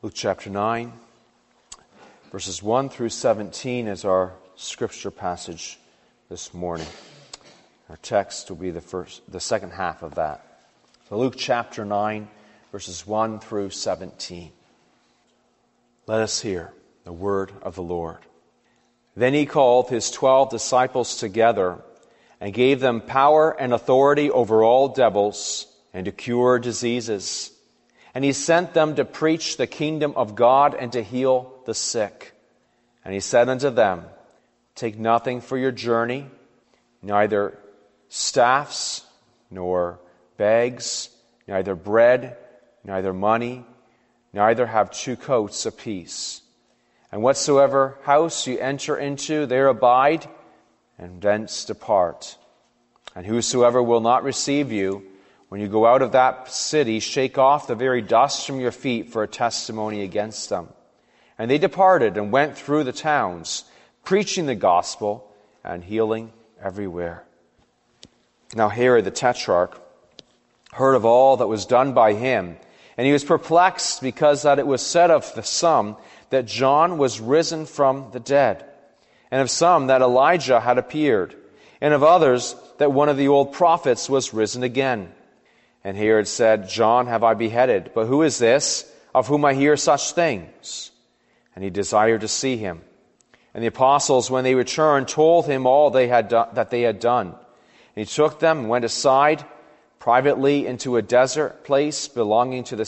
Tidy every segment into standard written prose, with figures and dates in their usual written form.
Luke chapter 9, verses 1 through 17 is our scripture passage this morning. Our text will be the second half of that. So Luke chapter 9, verses 1 through 17. Let us hear the word of the Lord. Then he called his 12 disciples together and gave them power and authority over all devils and to cure diseases. And he sent them to preach the kingdom of God and to heal the sick. And he said unto them, Take nothing for your journey, neither staffs, nor bags, neither bread, neither money, neither have 2 coats apiece. And whatsoever house you enter into, there abide, and thence depart. And whosoever will not receive you, when you go out of that city, shake off the very dust from your feet for a testimony against them. And they departed and went through the towns, preaching the gospel and healing everywhere. Now Herod the Tetrarch heard of all that was done by him, and he was perplexed because that it was said of the some that John was risen from the dead, and of some that Elijah had appeared, and of others that one of the old prophets was risen again. And Herod said, John have I beheaded, but who is this of whom I hear such things? And he desired to see him. And the apostles, when they returned, told him all that they had done. And he took them and went aside privately into a desert place belonging to the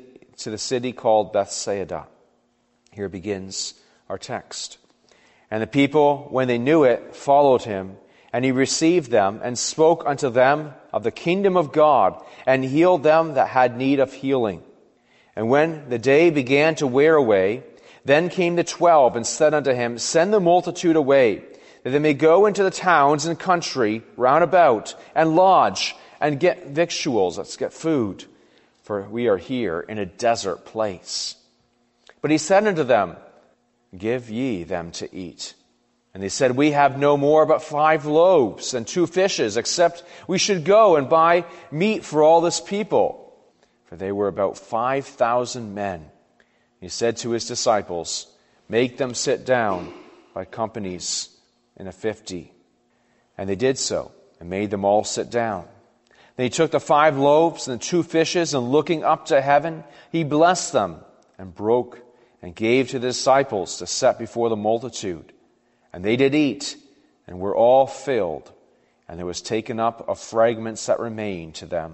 city called Bethsaida. Here begins our text. And the people, when they knew it, followed him. And he received them and spoke unto them of the kingdom of God, and healed them that had need of healing. And when the day began to wear away, then came the 12 and said unto him, Send the multitude away, that they may go into the towns and country round about, and lodge, and get victuals, let's get food, for we are here in a desert place. But he said unto them, Give ye them to eat. And they said, We have no more but 5 loaves and 2 fishes, except we should go and buy meat for all this people. For they were about 5,000 men. He said to his disciples, Make them sit down by companies in a 50. And they did so, and made them all sit down. Then he took the 5 loaves and the 2 fishes, and looking up to heaven, he blessed them, and broke, and gave to the disciples to set before the multitude. And they did eat, and were all filled. And there was taken up of fragments that remained to them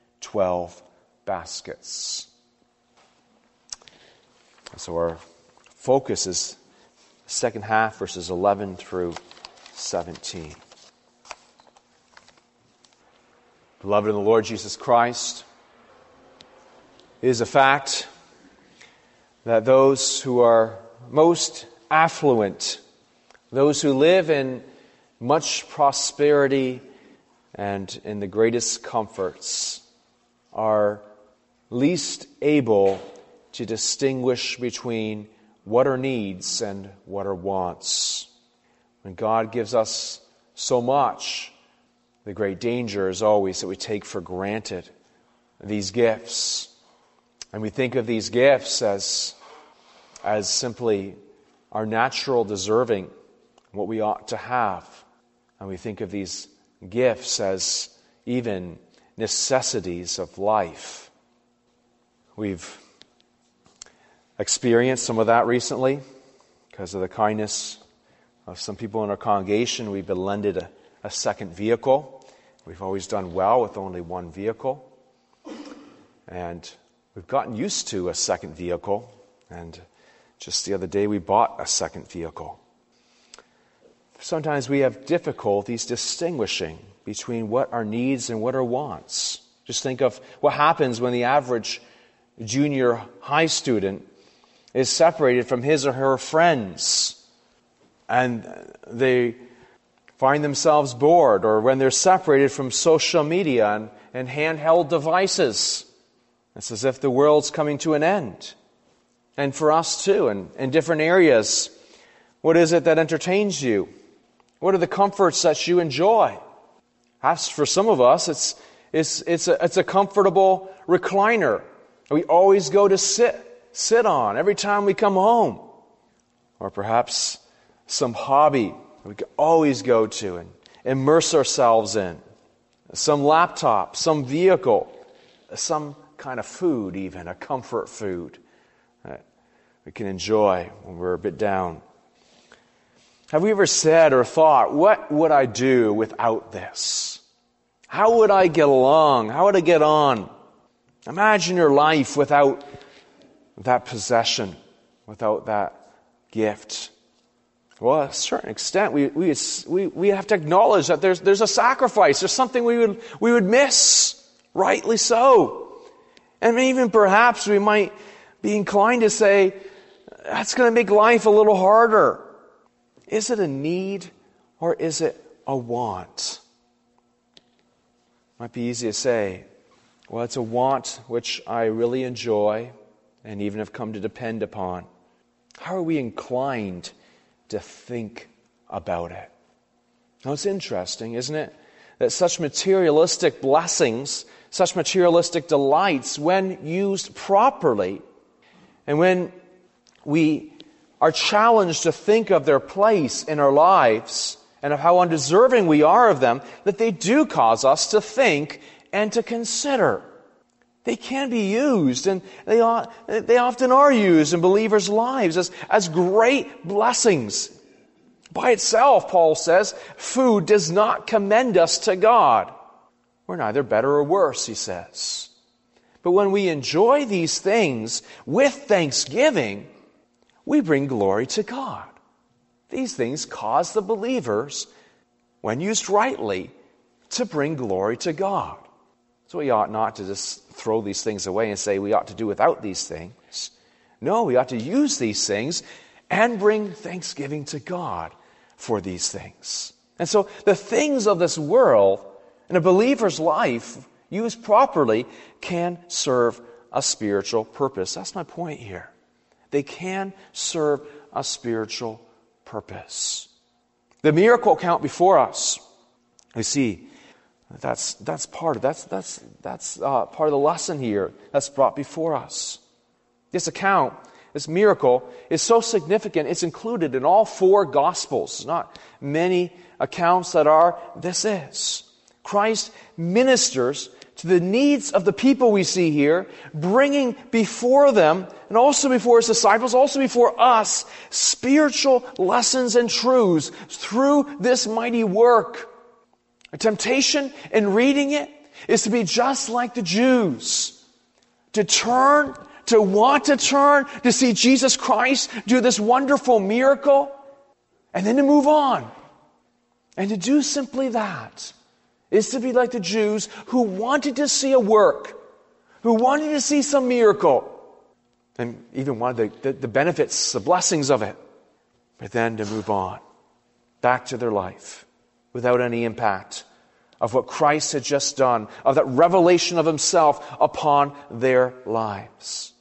12 baskets. So our focus is the second half, verses 11 through 17. Beloved in the Lord Jesus Christ, it is a fact that those who are most affluent, those who live in much prosperity and in the greatest comforts, are least able to distinguish between what are needs and what are wants. When God gives us so much, the great danger is always that we take for granted these gifts. And we think of these gifts as simply our natural deserving, what we ought to have. And we think of these gifts as even necessities of life. We've experienced some of that recently because of the kindness of some people in our congregation. We've been lended a second vehicle. We've always done well with only one vehicle. And we've gotten used to a second vehicle. And just the other day we bought a second vehicle. Sometimes we have difficulties distinguishing between what are needs and what are wants. Just think of what happens when the average junior high student is separated from his or her friends and they find themselves bored, or when they're separated from social media and handheld devices. It's as if the world's coming to an end. And for us too, in different areas, what is it that entertains you? What are the comforts that you enjoy? Perhaps for some of us, it's a comfortable recliner. We always go to sit sit on every time we come home. Or perhaps some hobby we can always go to and immerse ourselves in. Some laptop, some vehicle, some kind of food even, a comfort food that we can enjoy when we're a bit down. Have we ever said or thought, what would I do without this? How would I get along? How would I get on? Imagine your life without that possession, without that gift. Well, to a certain extent, we have to acknowledge that there's a sacrifice. There's something we would miss, rightly so. And even perhaps we might be inclined to say, that's going to make life a little harder. Is it a need or is it a want? Might be easy to say, well, it's a want which I really enjoy and even have come to depend upon. How are we inclined to think about it? Now, it's interesting, isn't it, that such materialistic blessings, such materialistic delights, when used properly, and when we are challenged to think of their place in our lives and of how undeserving we are of them, that they do cause us to think and to consider. They can be used, and they often are used in believers' lives as great blessings. By itself, Paul says, food does not commend us to God. We're neither better or worse, he says. But when we enjoy these things with thanksgiving, we bring glory to God. These things cause the believers, when used rightly, to bring glory to God. So we ought not to just throw these things away and say we ought to do without these things. No, we ought to use these things and bring thanksgiving to God for these things. And so the things of this world in a believer's life, used properly, can serve a spiritual purpose. That's my point here. They can serve a spiritual purpose. The miracle account before us, we see that's part of the lesson here that's brought before us. This account, this miracle, is so significant. It's included in all four Gospels. There's not many accounts that are. This is Christ ministers to the needs of the people we see here, bringing before them, and also before his disciples, also before us, spiritual lessons and truths through this mighty work. A temptation in reading it is to be just like the Jews, to turn, to want to turn, to see Jesus Christ do this wonderful miracle, and then to move on. And to do simply that is to be like the Jews who wanted to see a work, who wanted to see some miracle, and even wanted the benefits, the blessings of it, but then to move on, back to their life, without any impact of what Christ had just done, of that revelation of himself upon their lives.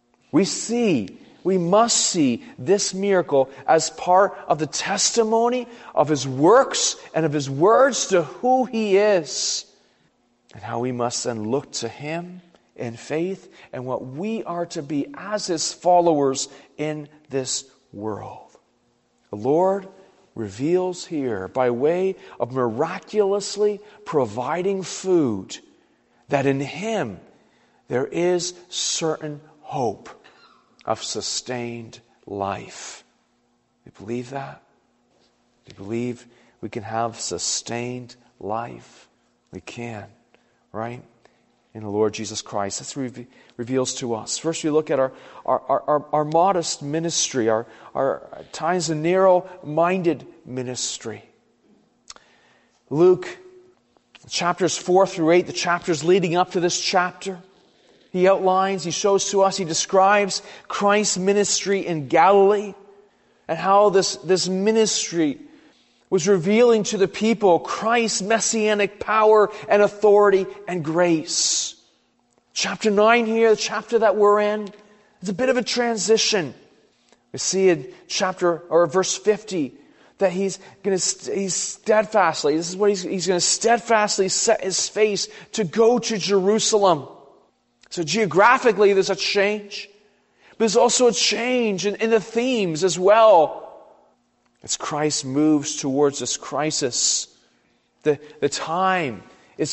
We must see this miracle as part of the testimony of his works and of his words to who he is, and how we must then look to him in faith and what we are to be as his followers in this world. The Lord reveals here, by way of miraculously providing food, that in him there is certain hope of sustained life. Do you believe that? Do you believe we can have sustained life? We can, right? In the Lord Jesus Christ. That's what he reveals to us. First we look at our modest ministry, our at times a narrow-minded ministry. Luke, chapters 4 through 8, the chapters leading up to this chapter, he outlines, he shows to us, he describes Christ's ministry in Galilee and how this ministry was revealing to the people Christ's messianic power and authority and grace. Chapter 9 here, the chapter that we're in, it's a bit of a transition. We see in verse 50 that he's steadfastly, this is what he's going to steadfastly set his face to go to Jerusalem. So geographically there's a change. But there's also a change in the themes as well. As Christ moves towards this crisis, the time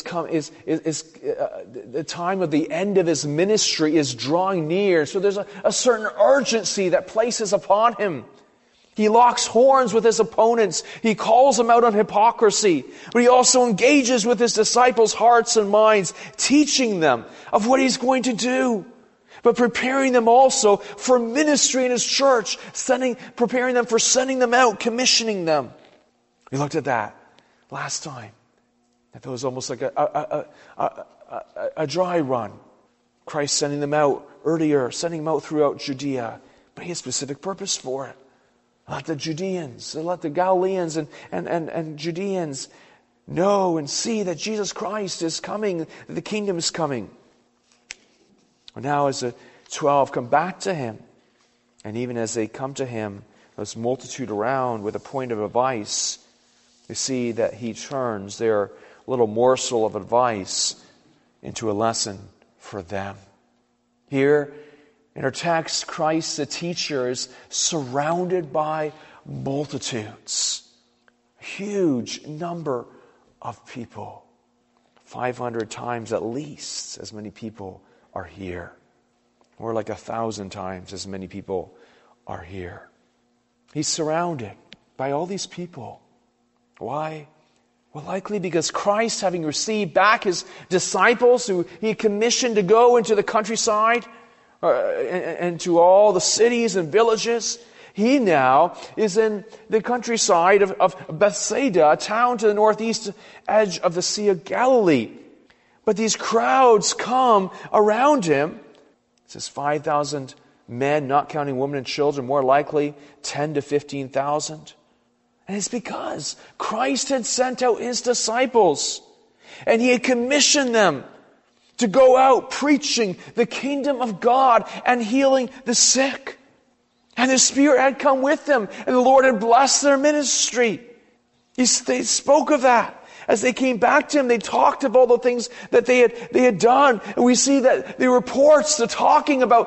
the time of the end of his ministry is drawing near. So there's a certain urgency that places upon him. He locks horns with his opponents. He calls them out on hypocrisy. But he also engages with his disciples' hearts and minds, teaching them of what he's going to do, but preparing them also for ministry in his church, preparing them for sending them out, commissioning them. We looked at that last time. That was almost like a dry run. Christ sending them out earlier, sending them out throughout Judea. But he had a specific purpose for it. Let the Judeans, let the Galileans and Judeans know and see that Jesus Christ is coming, that the kingdom is coming. And now as the 12 come back to him, and even as they come to him, this multitude around with a point of advice, you see that he turns their little morsel of advice into a lesson for them. Here in our text, Christ the teacher is surrounded by multitudes. A huge number of people. 500 times at least as many people are here. Or like 1,000 times as many people are here. He's surrounded by all these people. Why? Well, likely because Christ, having received back his disciples who he commissioned to go into the countryside and to all the cities and villages, he now is in the countryside of Bethsaida, a town to the northeast edge of the Sea of Galilee. But these crowds come around him. It says 5,000 men, not counting women and children, more likely 10 to 15,000. And it's because Christ had sent out his disciples and he had commissioned them to go out preaching the kingdom of God and healing the sick. And the Spirit had come with them and the Lord had blessed their ministry. They spoke of that. As they came back to him, they talked of all the things that they had done. And we see that the reports, the talking of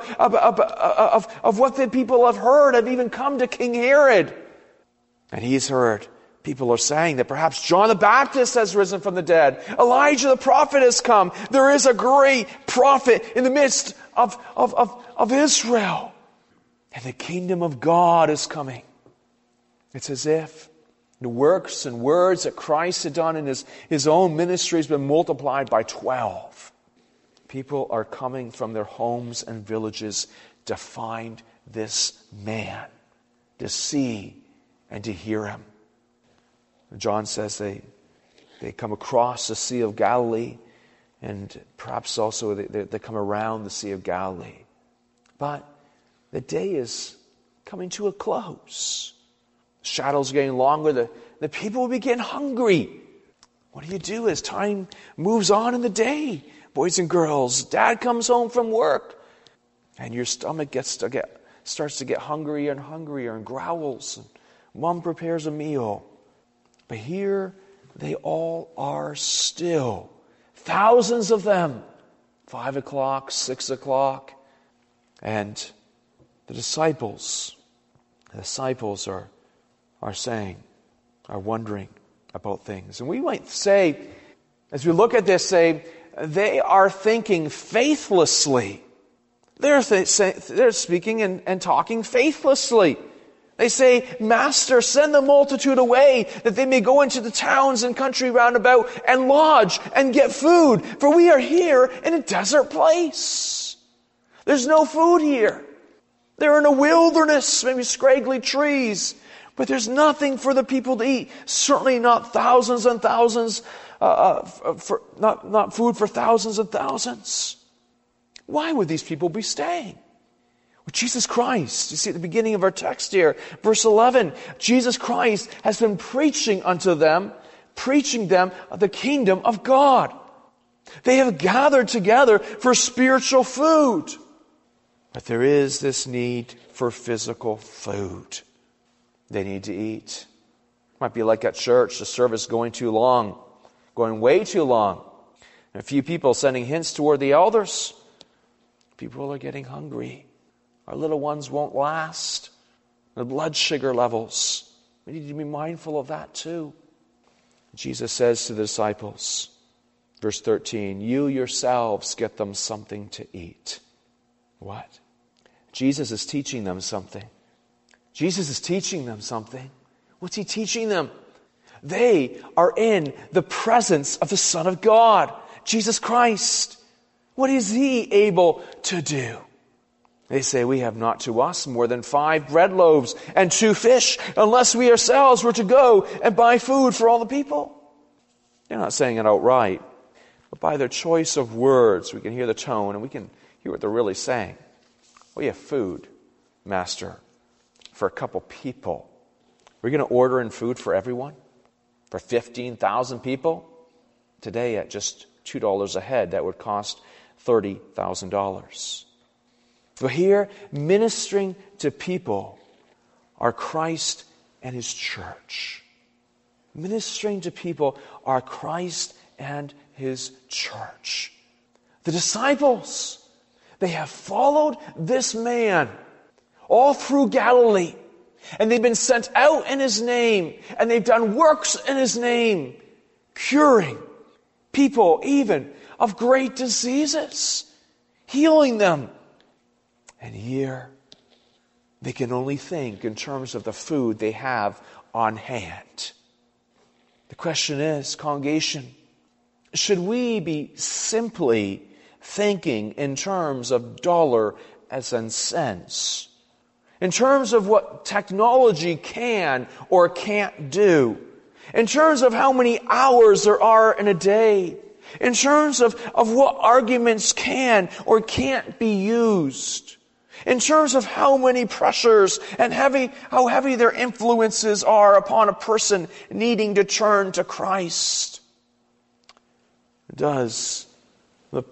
what the people have heard have even come to King Herod. And he's heard, people are saying that perhaps John the Baptist has risen from the dead. Elijah the prophet has come. There is a great prophet in the midst of Israel. And the kingdom of God is coming. It's as if the works and words that Christ had done in his own ministry has been multiplied by 12. People are coming from their homes and villages to find this man, to see and to hear him. John says they come across the Sea of Galilee, and perhaps also they come around the Sea of Galilee. But the day is coming to a close. The shadows are getting longer. The people will be getting hungry. What do you do as time moves on in the day? Boys and girls, Dad comes home from work, and your stomach starts to get hungrier and hungrier and growls. And Mom prepares a meal. But here they all are still. Thousands of them. 5 o'clock, 6 o'clock. And the disciples are wondering about things. And we might say, as we look at this, they are thinking faithlessly. They're speaking and talking faithlessly. They say, Master, send the multitude away, that they may go into the towns and country round about and lodge and get food, for we are here in a desert place. There's no food here. They're in a wilderness, maybe scraggly trees, but there's nothing for the people to eat. Certainly not thousands and thousands, not food for thousands and thousands. Why would these people be staying? Well, Jesus Christ, you see at the beginning of our text here, verse 11, Jesus Christ has been preaching them the kingdom of God. They have gathered together for spiritual food. But there is this need for physical food. They need to eat. Might be like at church, the service going too long, going way too long. And a few people sending hints toward the elders. People are getting hungry. Our little ones won't last. The blood sugar levels. We need to be mindful of that too. Jesus says to the disciples, verse 13, you yourselves get them something to eat. What? Jesus is teaching them something. Jesus is teaching them something. What's he teaching them? They are in the presence of the Son of God, Jesus Christ. What is he able to do? They say, we have not to us more than 5 bread loaves and 2 fish, unless we ourselves were to go and buy food for all the people. They're not saying it outright, but by their choice of words, we can hear the tone and we can hear what they're really saying. We have food, Master, for a couple people. We're going to order in food for everyone? For 15,000 people? Today at just $2 a head, that would cost $30,000. But here, ministering to people are Christ and his church. Ministering to people are Christ and his church. The disciples, they have followed this man all through Galilee. And they've been sent out in his name. And they've done works in his name, curing people even of great diseases, healing them. And here, they can only think in terms of the food they have on hand. The question is, congregation, should we be simply thinking in terms of dollars and cents? In terms of what technology can or can't do? In terms of how many hours there are in a day? In terms of what arguments can or can't be used? In terms of how many pressures and how heavy their influences are upon a person needing to turn to Christ? Does the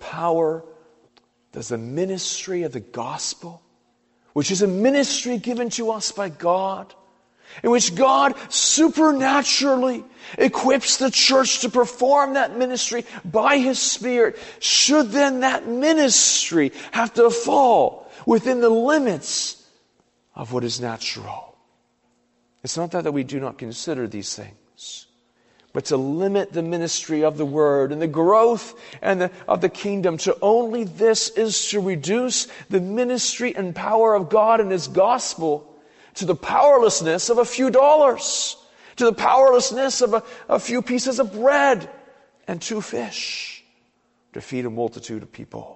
ministry of the gospel, which is a ministry given to us by God, in which God supernaturally equips the church to perform that ministry by his Spirit, should then that ministry have to fall within the limits of what is natural? It's not that we do not consider these things, but to limit the ministry of the Word and the growth of the kingdom to only this is to reduce the ministry and power of God and his gospel to the powerlessness of a few dollars, to the powerlessness of a few pieces of bread and 2 fish to feed a multitude of people.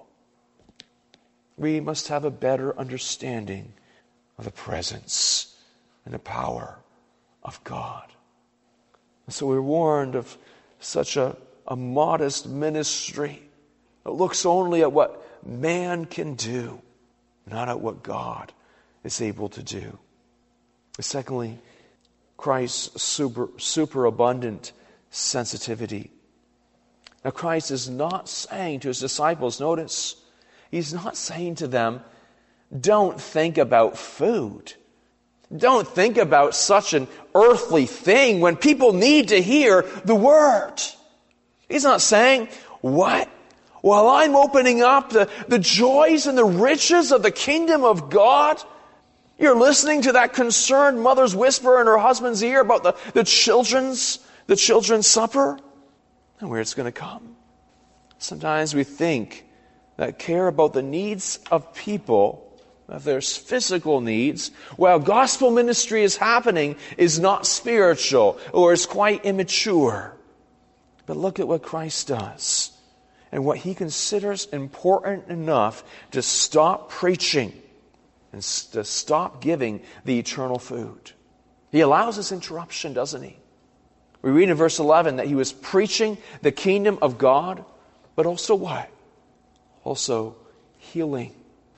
We must have a better understanding of the presence and the power of God. And so we're warned of such a modest ministry that looks only at what man can do, not at what God is able to do. Secondly, Christ's superabundant sensitivity. Now, Christ is not saying to his disciples, notice, he's not saying to them, don't think about food. Don't think about such an earthly thing when people need to hear the word. He's not saying, what? While I'm opening up the joys and the riches of the kingdom of God, you're listening to that concerned mother's whisper in her husband's ear about the children's supper and where it's going to come. Sometimes we think that care about the needs of people, if there's physical needs, while gospel ministry is happening, is not spiritual or is quite immature. But look at what Christ does and what he considers important enough to stop preaching and to stop giving the eternal food. He allows this interruption, doesn't he? We read in verse 11 that he was preaching the kingdom of God, but also what? Also healing.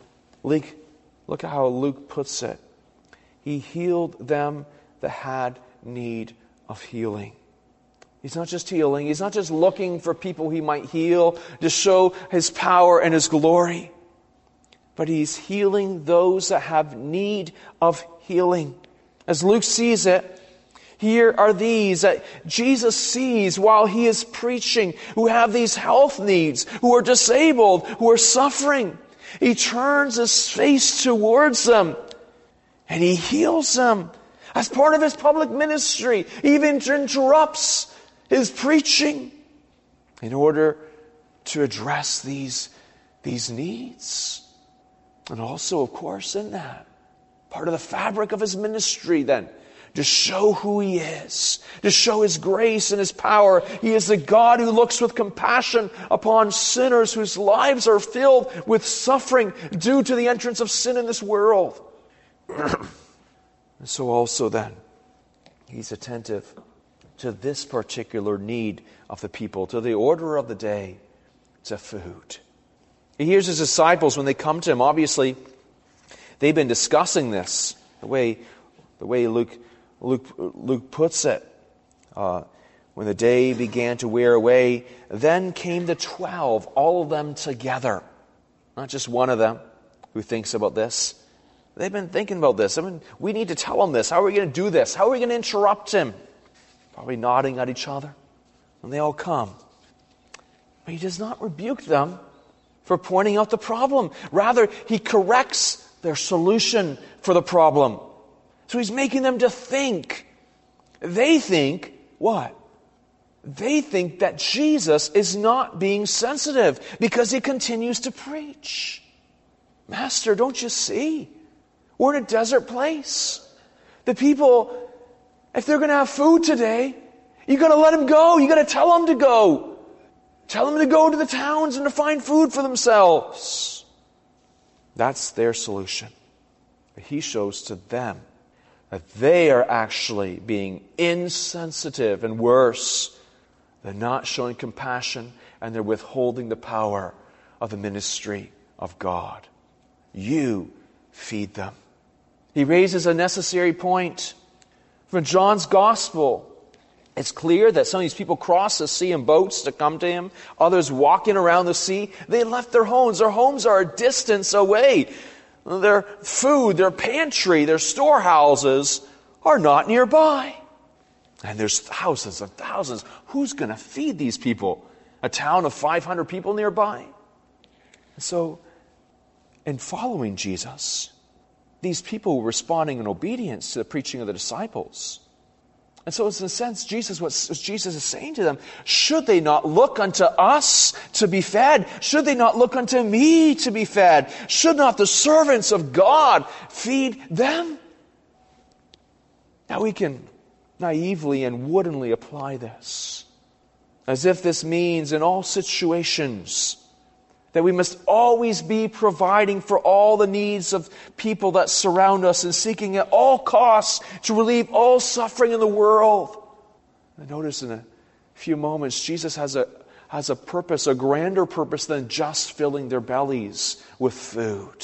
Look at how Luke puts it. He healed them that had need of healing. He's not just healing. He's not just looking for people he might heal to show his power and his glory. But he's healing those that have need of healing. As Luke sees it, here are these that Jesus sees while he is preaching, who have these health needs, who are disabled, who are suffering. He turns his face towards them and he heals them. As part of his public ministry, he even interrupts his preaching in order to address these needs. And also, of course, in that, part of the fabric of his ministry then, to show who he is, to show his grace and his power. He is the God who looks with compassion upon sinners whose lives are filled with suffering due to the entrance of sin in this world. And so also then, he's attentive to this particular need of the people, to the order of the day, to food. He hears his disciples when they come to him. Obviously, they've been discussing this, the way Luke puts it. When the day began to wear away, then came the 12, all of them together. Not just one of them who thinks about this. They've been thinking about this. We need to tell him this. How are we going to do this? How are we going to interrupt him? Probably nodding at each other. And they all come. But he does not rebuke them for pointing out the problem. Rather, he corrects their solution for the problem. So he's making them to think. They think, what? They think that Jesus is not being sensitive because he continues to preach. Master, don't you see? We're in a desert place. The people, if they're going to have food today, you got to let them go. You got to tell them to go. Tell them to go to the towns and to find food for themselves. That's their solution. But he shows to them that they are actually being insensitive and worse. They're not showing compassion and they're withholding the power of the ministry of God. You feed them. He raises a necessary point. From John's Gospel, it's clear that some of these people crossed the sea in boats to come to him. Others walking around the sea. They left their homes. Their homes are a distance away. Their food, their pantry, their storehouses are not nearby. And there's thousands and thousands. Who's going to feed these people? A town of 500 people nearby? And so, in following Jesus, these people were responding in obedience to the preaching of the disciples. And so, in a sense, what Jesus is saying to them, should they not look unto us to be fed? Should they not look unto me to be fed? Should not the servants of God feed them? Now we can naively and woodenly apply this, as if this means in all situations that we must always be providing for all the needs of people that surround us and seeking at all costs to relieve all suffering in the world. And notice in a few moments, Jesus has a purpose, a grander purpose than just filling their bellies with food.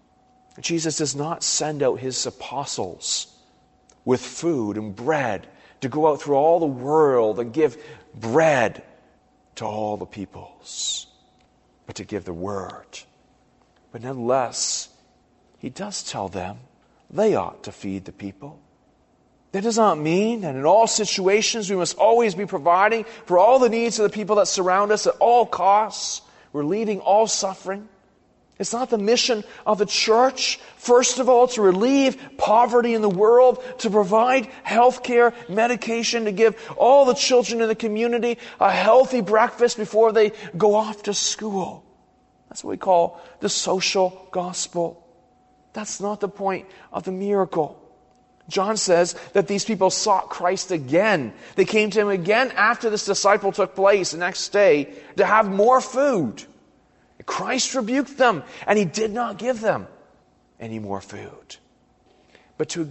Jesus does not send out his apostles with food and bread to go out through all the world and give bread to all the peoples, but to give the word. But nonetheless, he does tell them they ought to feed the people. That does not mean that in all situations we must always be providing for all the needs of the people that surround us at all costs, relieving all suffering. It's not the mission of the church, first of all, to relieve poverty in the world, to provide health care, medication, to give all the children in the community a healthy breakfast before they go off to school. That's what we call the social gospel. That's not the point of the miracle. John says that these people sought Christ again. They came to him again after this disciple took place the next day to have more food. Christ rebuked them, and he did not give them any more food. But for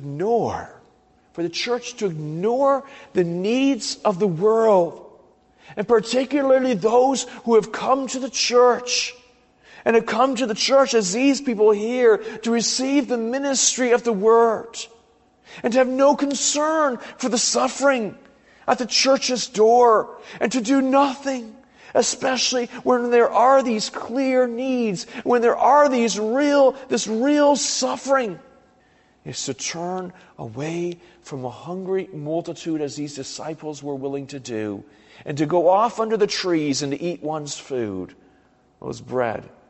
the church to ignore the needs of the world, and particularly those who have come to the church, and have come to the church as these people here to receive the ministry of the word, and to have no concern for the suffering at the church's door, and to do nothing, especially when there are these clear needs, when there are this real suffering, is to turn away from a hungry multitude as these disciples were willing to do, and to go off under the trees and to eat one's food, those bread,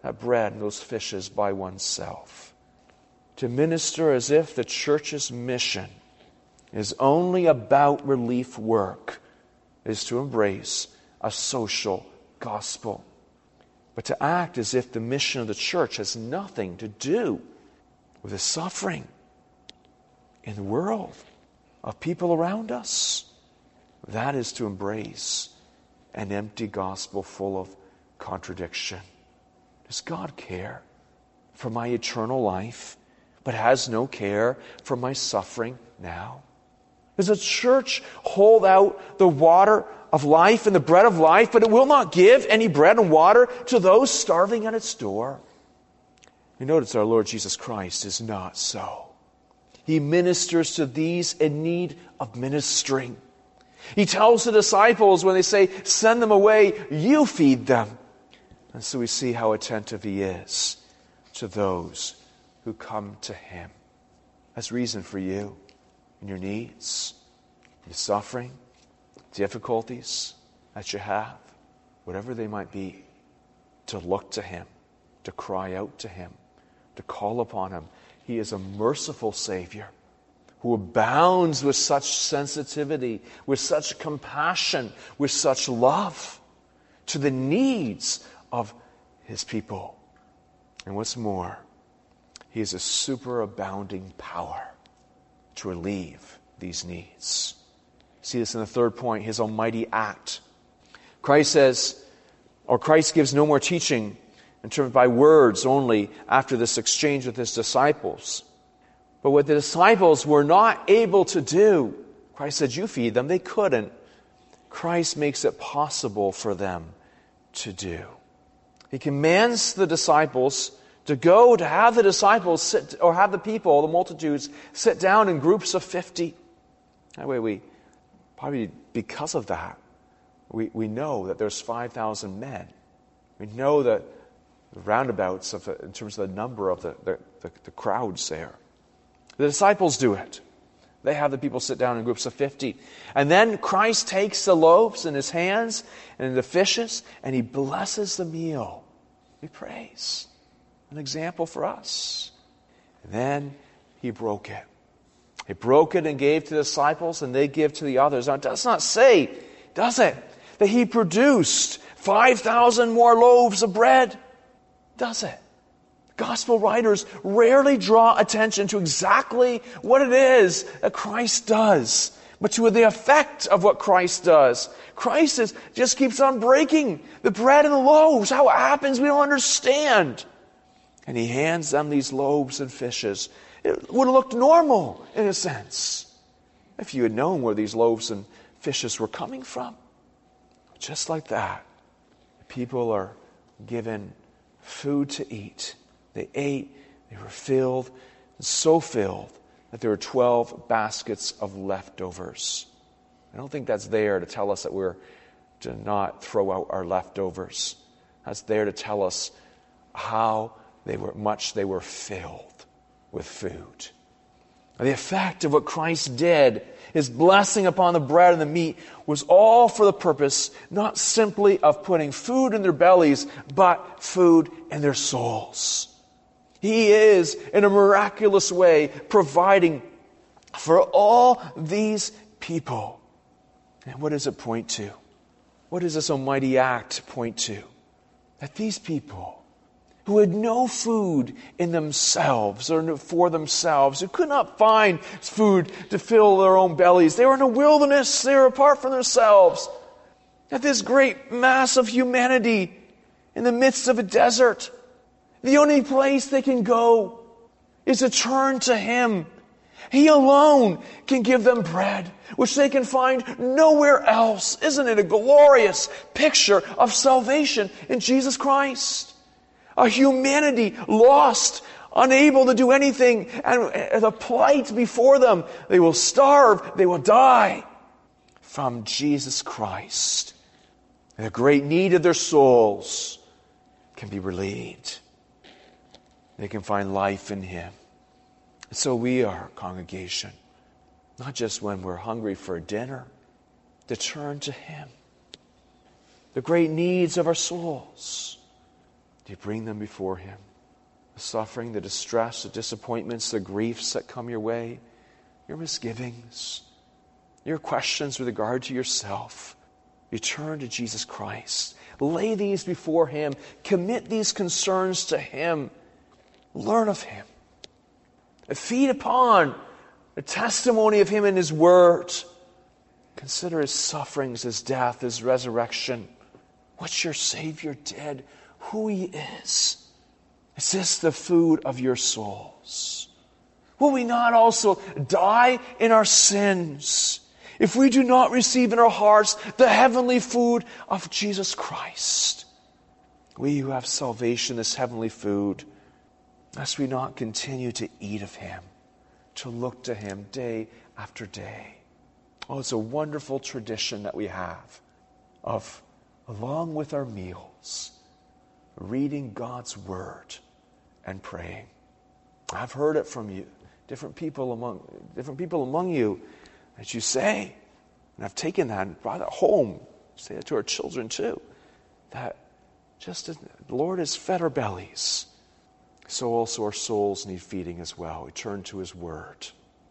that bread and those fishes by oneself. To minister as if the church's mission is only about relief work is to embrace a social gospel. But to act as if the mission of the church has nothing to do with the suffering in the world of people around us, that is to embrace an empty gospel full of contradiction. Does God care for my eternal life, but has no care for my suffering now? Does the church hold out the water of life and the bread of life, but it will not give any bread and water to those starving at its door? You notice our Lord Jesus Christ is not so. He ministers to these in need of ministering. He tells the disciples when they say, send them away, you feed them. And so we see how attentive he is to those who come to him. That's reason for you and your needs, your suffering, difficulties that you have, whatever they might be, to look to him, to cry out to him, to call upon him. He is a merciful Savior who abounds with such sensitivity, with such compassion, with such love to the needs of his people. And what's more, he is a superabounding power to relieve these needs. See this in the third point, his almighty act. Christ gives no more teaching in terms by words only after this exchange with his disciples. But what the disciples were not able to do, Christ said, you feed them. They couldn't. Christ makes it possible for them to do. He commands the disciples to go to have the disciples sit, or have the people, the multitudes, sit down in groups of 50. That way we, probably because of that, we know that there's 5,000 men. We know that the roundabouts in terms of the number of the crowds there. The disciples do it. They have the people sit down in groups of 50. And then Christ takes the loaves in his hands and the fishes, and he blesses the meal. He prays. An example for us. And then he broke it. He broke it and gave to the disciples, and they give to the others. Now, it does not say, does it, that he produced 5,000 more loaves of bread? Does it? Gospel writers rarely draw attention to exactly what it is that Christ does, but to the effect of what Christ does. Christ just keeps on breaking the bread and the loaves. How it happens, we don't understand. And he hands them these loaves and fishes. It would have looked normal, in a sense, if you had known where these loaves and fishes were coming from. Just like that, people are given food to eat. They ate, they were filled, so filled that there were 12 baskets of leftovers. I don't think that's there to tell us that we're to not throw out our leftovers. That's there to tell us how much they were filled with food. The effect of what Christ did, his blessing upon the bread and the meat, was all for the purpose, not simply of putting food in their bellies, but food in their souls. He is, in a miraculous way, providing for all these people. And what does it point to? What does this almighty act point to? That these people, who had no food in themselves or for themselves, who could not find food to fill their own bellies, they were in a wilderness, they were apart from themselves. That this great mass of humanity in the midst of a desert, the only place they can go is to turn to him. He alone can give them bread, which they can find nowhere else. Isn't it a glorious picture of salvation in Jesus Christ? A humanity lost, unable to do anything, and the plight before them. They will starve, they will die. From Jesus Christ, the great need of their souls can be relieved. They can find life in him. And so we are, congregation, not just when we're hungry for dinner, to turn to him. The great needs of our souls, Do you bring them before Him? The suffering, the distress, the disappointments, the griefs that come your way, your misgivings, your questions with regard to yourself. You turn to Jesus Christ. Lay these before Him. Commit these concerns to Him. Learn of Him. Feed upon the testimony of Him in His Word. Consider His sufferings, His death, His resurrection. What your Savior did, who He is. Is this the food of your souls? Will we not also die in our sins if we do not receive in our hearts the heavenly food of Jesus Christ? We who have salvation, this heavenly food, must we not continue to eat of Him, to look to Him day after day? Oh, it's a wonderful tradition that we have of, along with our meals, reading God's Word and praying. I've heard it from you, different people among you, that you say, and I've taken that and brought it home, say it to our children too, that just as the Lord has fed our bellies, so also our souls need feeding as well. We turn to His Word.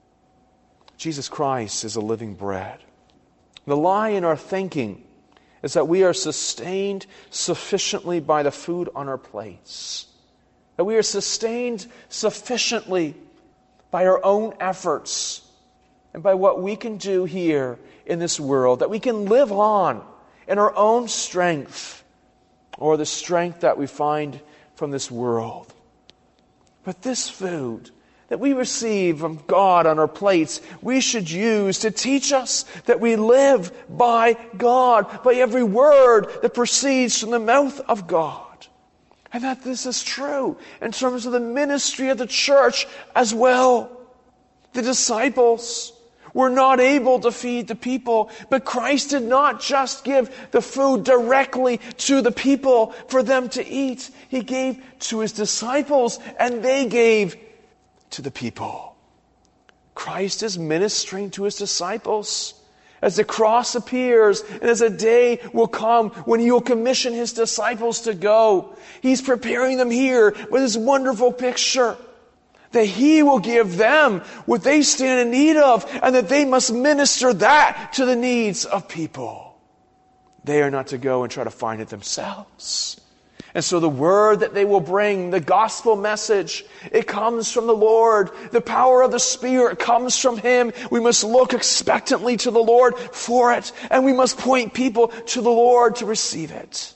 Jesus Christ is a living bread. The lie in our thinking is that we are sustained sufficiently by the food on our plates. That we are sustained sufficiently by our own efforts and by what we can do here in this world. That we can live on in our own strength or the strength that we find from this world. But this food that we receive from God on our plates, we should use to teach us that we live by God, by every word that proceeds from the mouth of God. And that this is true in terms of the ministry of the church as well. The disciples were not able to feed the people, but Christ did not just give the food directly to the people for them to eat. He gave to His disciples, and they gave to the people. Christ is ministering to His disciples as the cross appears and as a day will come when He will commission His disciples to go. He's preparing them here with this wonderful picture that He will give them what they stand in need of, and that they must minister that to the needs of people. They are not to go and try to find it themselves. And so the word that they will bring, the gospel message, it comes from the Lord. The power of the Spirit comes from Him. We must look expectantly to the Lord for it, and we must point people to the Lord to receive it.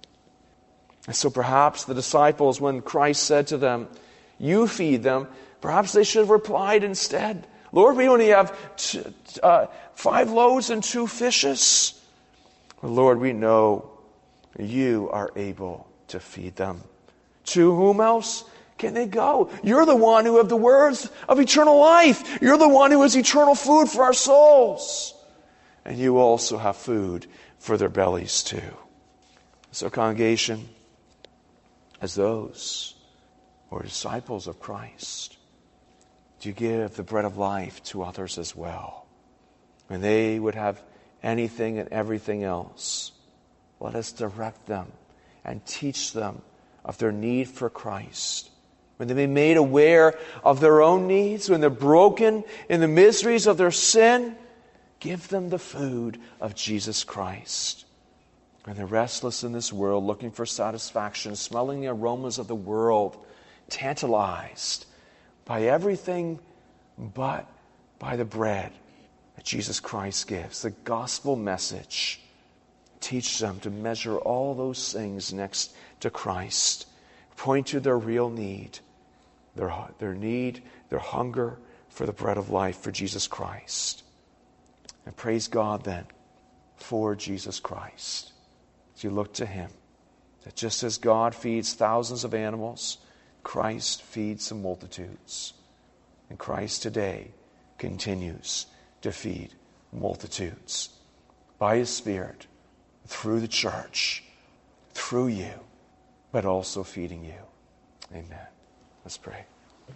And so perhaps the disciples, when Christ said to them, "You feed them," perhaps they should have replied instead, "Lord, we only have 5 loaves and 2 fishes. Well, Lord, we know You are able to feed them. To whom else can they go? You're the one who have the words of eternal life. You're the one who is eternal food for our souls. And You also have food for their bellies too." So, congregation, as those who are disciples of Christ, do you give the bread of life to others as well? When they would have anything and everything else, let us direct them and teach them of their need for Christ. When they be made aware of their own needs, when they're broken in the miseries of their sin, give them the food of Jesus Christ. When they're restless in this world, looking for satisfaction, smelling the aromas of the world, tantalized by everything but by the bread that Jesus Christ gives, the gospel message. Teach them to measure all those things next to Christ. Point to their real need, their need, their hunger for the bread of life, for Jesus Christ. And praise God then for Jesus Christ. As you look to Him, that just as God feeds thousands of animals, Christ feeds the multitudes. And Christ today continues to feed multitudes by His Spirit, through the church, through you, but also feeding you. Amen. Let's pray.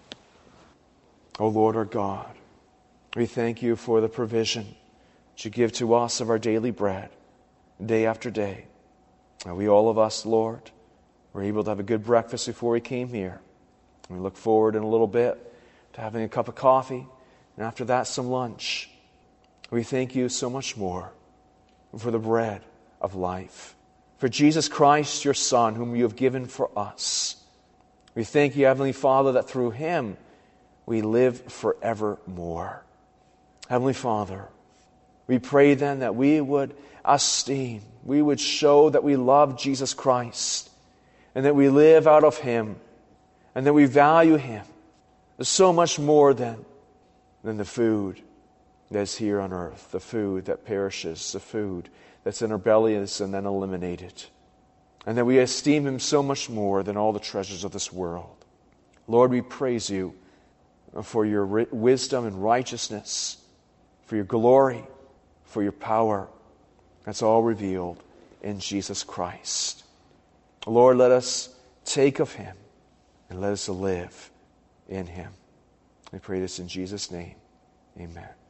O Lord our God, we thank You for the provision that You give to us of our daily bread, day after day. And we, all of us, Lord, We're able to have a good breakfast before we came here. We look forward in a little bit to having a cup of coffee, and after that some lunch. We thank you so much more for the bread of life, for Jesus Christ, your Son, whom you have given for us. We thank you, Heavenly Father, that through him we live forevermore. Heavenly Father, we pray then that we would esteem, we would show that we love Jesus Christ, and that we live out of him, and that we value him so much more than the food that's here on earth, the food that perishes, the food that's in our bellies and then eliminated. And that we esteem him so much more than all the treasures of this world. Lord, we praise you for your wisdom and righteousness, for your glory, for your power. That's all revealed in Jesus Christ. Lord, let us take of him and let us live in him. We pray this in Jesus' name. Amen.